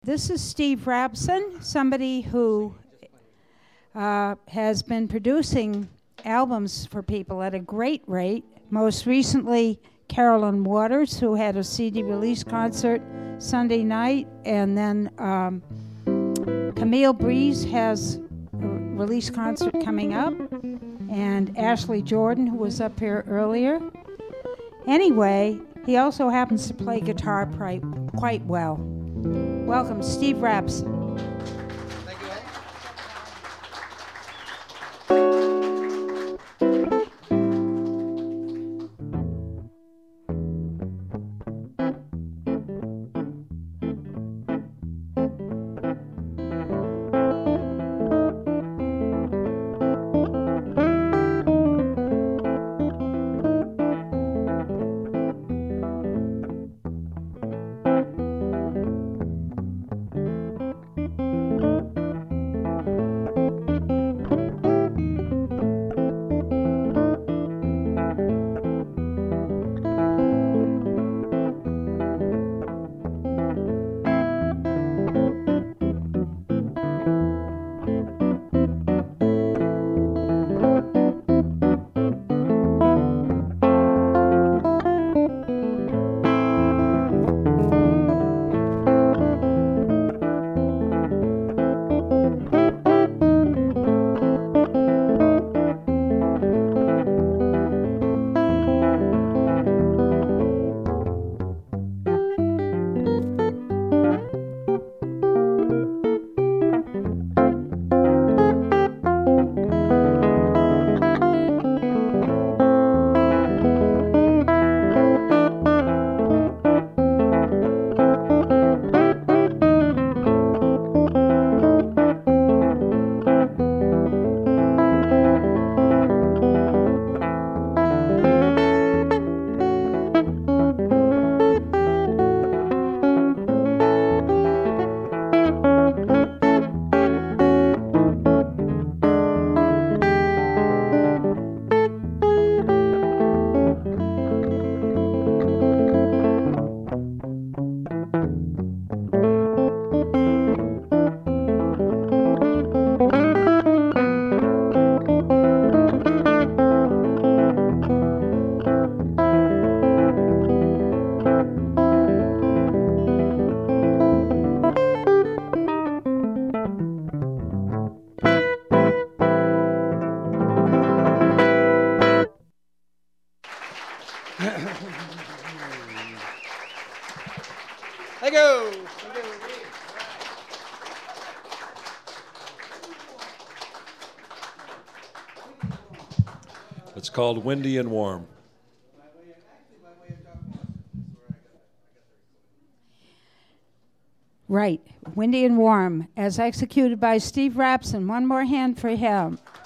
This is Steve Rapson, somebody who has been producing albums for people at a great rate. Most recently, Carolyn Waters, who had a CD release concert Sunday night, and then Camille Breeze has a release concert coming up, and Ashley Jordan, who was up here earlier. Anyway, he also happens to play guitar quite well. Welcome, Steve Rapson. It's called Windy and Warm. Right, Windy and Warm, as executed by Steve Rapson. One more hand for him.